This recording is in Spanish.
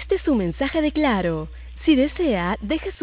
Este es un mensaje de Claro. Si desea, deje su